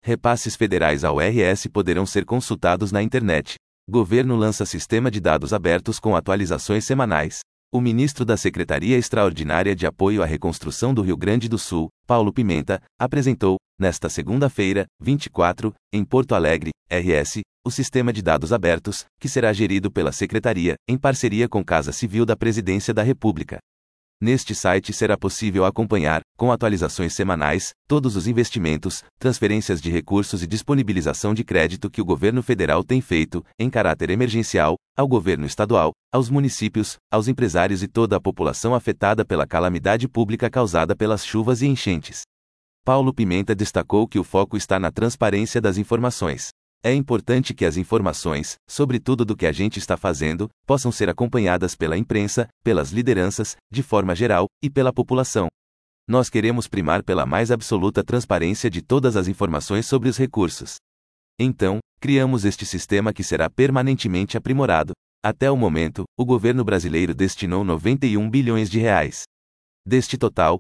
Repasses federais ao RS poderão ser consultados na internet. Governo lança sistema de dados abertos com atualizações semanais. O ministro da Secretaria Extraordinária de Apoio à Reconstrução do Rio Grande do Sul, Paulo Pimenta, apresentou, nesta segunda-feira, 24, em Porto Alegre, RS, o sistema de dados abertos, que será gerido pela Secretaria, em parceria com Casa Civil da Presidência da República. Neste site será possível acompanhar, com atualizações semanais, todos os investimentos, transferências de recursos e disponibilização de crédito que o governo federal tem feito, em caráter emergencial, ao governo estadual, aos municípios, aos empresários e toda a população afetada pela calamidade pública causada pelas chuvas e enchentes. Paulo Pimenta destacou que o foco está na transparência das informações. É importante que as informações, sobretudo do que a gente está fazendo, possam ser acompanhadas pela imprensa, pelas lideranças, de forma geral, e pela população. Nós queremos primar pela mais absoluta transparência de todas as informações sobre os recursos. Então, criamos este sistema que será permanentemente aprimorado. Até o momento, o governo brasileiro destinou 91 bilhões de reais. Deste total,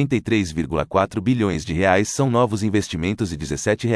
73,4 bilhões de reais são novos investimentos e R$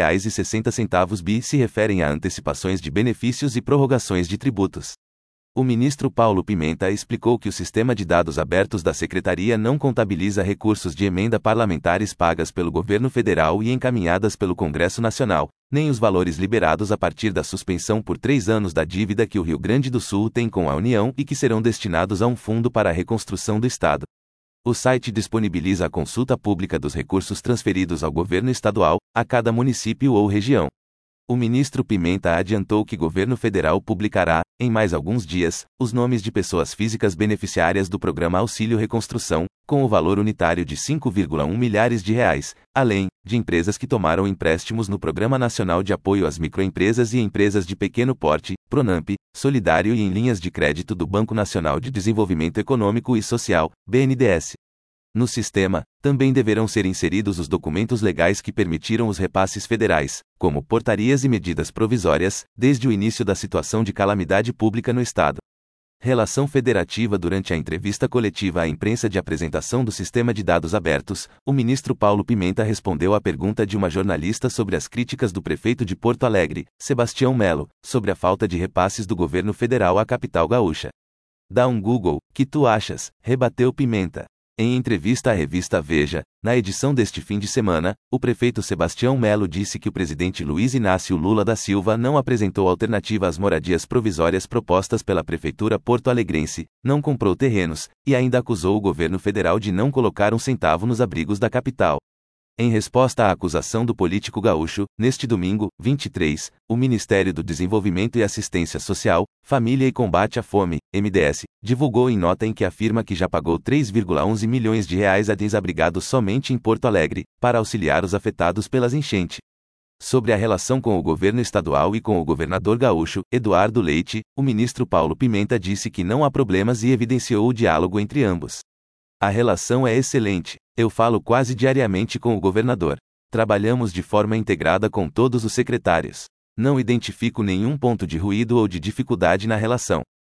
17,60 bi se referem a antecipações de benefícios e prorrogações de tributos. O ministro Paulo Pimenta explicou que o sistema de dados abertos da Secretaria não contabiliza recursos de emenda parlamentares pagas pelo governo federal e encaminhadas pelo Congresso Nacional, nem os valores liberados a partir da suspensão por 3 anos da dívida que o Rio Grande do Sul tem com a União e que serão destinados a um fundo para a reconstrução do Estado. O site disponibiliza a consulta pública dos recursos transferidos ao governo estadual, a cada município ou região. O ministro Pimenta adiantou que o governo federal publicará, em mais alguns dias, os nomes de pessoas físicas beneficiárias do programa Auxílio Reconstrução, com o valor unitário de R$ 5,1 milhares, além de empresas que tomaram empréstimos no Programa Nacional de Apoio às Microempresas e Empresas de Pequeno Porte, PRONAMP, Solidário e em linhas de crédito do Banco Nacional de Desenvolvimento Econômico e Social, BNDES. No sistema, também deverão ser inseridos os documentos legais que permitiram os repasses federais, como portarias e medidas provisórias, desde o início da situação de calamidade pública no Estado. Relação Federativa. Durante a entrevista coletiva à imprensa de apresentação do Sistema de Dados Abertos, o ministro Paulo Pimenta respondeu à pergunta de uma jornalista sobre as críticas do prefeito de Porto Alegre, Sebastião Melo, sobre a falta de repasses do governo federal à capital gaúcha. Dá um Google, que tu achas? Rebateu Pimenta. Em entrevista à revista Veja, na edição deste fim de semana, o prefeito Sebastião Melo disse que o presidente Luiz Inácio Lula da Silva não apresentou alternativa às moradias provisórias propostas pela prefeitura porto-alegrense, não comprou terrenos, e ainda acusou o governo federal de não colocar um centavo nos abrigos da capital. Em resposta à acusação do político gaúcho, neste domingo, 23, o Ministério do Desenvolvimento e Assistência Social, Família e Combate à Fome, MDS, divulgou em nota em que afirma que já pagou 3,11 milhões de reais a desabrigados somente em Porto Alegre, para auxiliar os afetados pelas enchentes. Sobre a relação com o governo estadual e com o governador gaúcho, Eduardo Leite, o ministro Paulo Pimenta disse que não há problemas e evidenciou o diálogo entre ambos. A relação é excelente. Eu falo quase diariamente com o governador. Trabalhamos de forma integrada com todos os secretários. Não identifico nenhum ponto de ruído ou de dificuldade na relação.